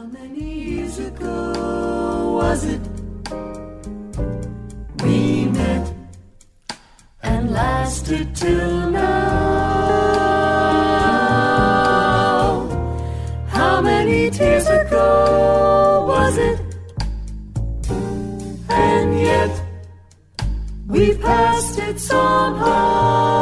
many years ago was it we met and lasted till now? How many tears ago was it? And yet we passed it somehow.